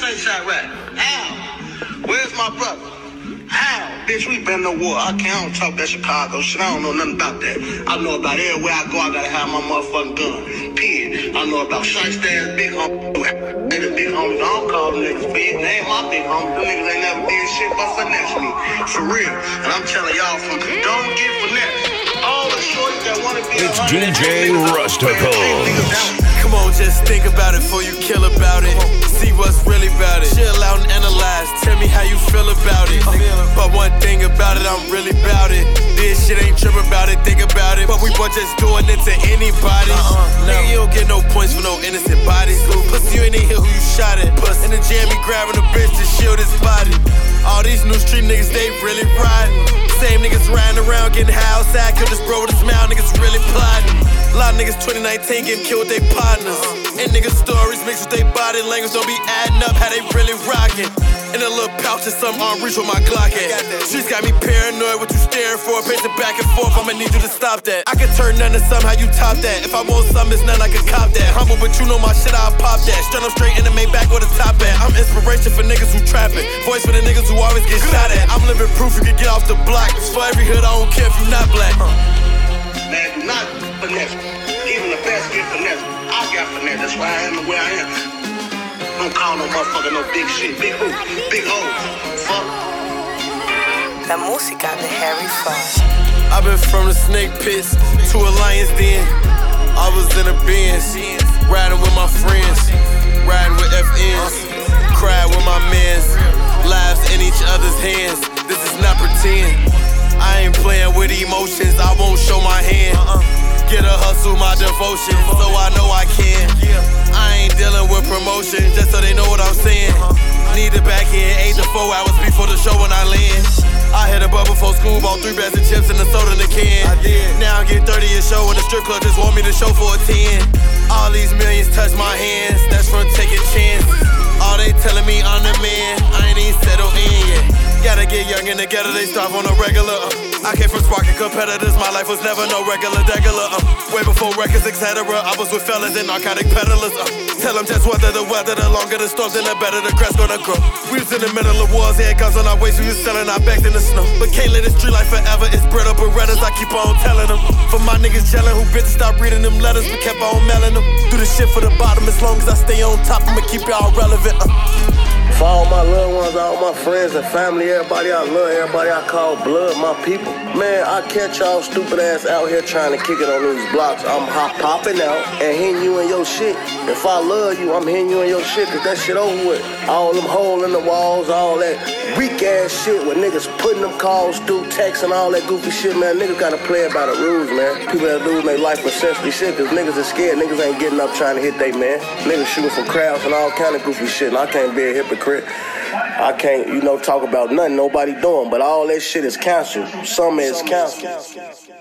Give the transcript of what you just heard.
gunshot rap. How? Where's my brother? How? Bitch, we been to war. I don't talk that Chicago shit. I don't know nothing about that. I know about everywhere I go, I gotta have my motherfucking gun. Period. I know about Shiesta's big homie. They the big homies. I don't call them niggas big. They ain't my big homies. Them niggas ain't never did shit but finesse me. For real. And I'm telling y'all, don't get finesse. All the shorties that wanna be It's DJ Rusticals. Come on, just think about it before you kill about it. See what's really about it. Chill out and analyze. Tell me how you feel about it. But one thing about it, I'm really about it. This shit ain't trip about it, think about it. But we both just doing it to anybody. Nigga, you don't get no points for no innocent bodies. Pussy, you ain't here who you shot at. In the jam, he grabbing a bitch to shield his body. All these new street niggas, they really riding. Same niggas riding around getting high outside. Kill this bro with a smile, niggas really plotting. A lot of niggas 2019 getting killed with they partners. And niggas stories mixed with they body language don't be adding up how they really rockin'. In a little pouch and some arm reach with my Glock at. Streets got me paranoid, what you staring for? Pacing back and forth, I'ma need you to stop that. I can turn none to some, how you top that? If I want something, it's none, I can cop that. Humble, but you know my shit, I'll pop that. Straight up straight in the main back with a top at. I'm inspiration for niggas who trappin'. Voice for the niggas who always get shot at. I'm living proof you can get off the block. It's for every hood, I don't care if you not black. Man, do not finesse. Even the best get finesse. I got finesse, that's why I am the way I am. Don't call no motherfucker no big shit. Big who? Big hoes. Fuck. La música de Harry Frost. I've been from the snake pits to a lion's den. I was in a Benz, riding with my friends, riding with FNs, cried with my mans, lives in each other's hands. This is not pretend. I ain't playing with emotions, I won't show my hand. Get a hustle, my devotion, so I know I can. I ain't dealing with promotion, just so they know what I'm saying. Need it back in 8 to 4 hours before the show when I land. I hit a bubble before school, bought 3 bags of chips and a soda in the can. Now I get 30 a show and the strip club just want me to show for a 10. All these millions touch my hands, that's from taking chances. All they telling me I'm the man, I ain't even settled in yet. Gotta get young in the ghetto, they starve on a regular. I came from sparking competitors, my life was never no regular. Way before records, etc. I was with fellas and narcotic peddlers. Tell them just weather the weather, the longer the storms, then the better the crest gonna grow. We was in the middle of wars, had guns on our waist, we was selling our backs in the snow. But can't live this street life forever, it's bred up Berettas, I keep on telling them. For my niggas yelling who bitches stop reading them letters, we kept on mailing them. Do the shit for the bottom, as long as I stay on top, I'ma keep y'all relevant. For all my loved ones, all my friends and family, everybody I love, everybody I call blood, my people. Man, I catch y'all stupid ass out here trying to kick it on these blocks. I'm popping out and hitting you in your shit. If I love you, I'm hitting you in your shit, cause that shit over with. All them holes in the walls, all that weak ass shit with niggas putting them calls through text and all that goofy shit, man. Niggas gotta play by the rules, man. People that lose their life for sensory shit, cause niggas are scared. Niggas ain't getting up trying to hit they man. Niggas shooting from crowds and all kind of goofy shit, and I can't be a hypocrite. I can't, talk about nothing nobody doing, but all that shit is canceled. Some is canceled.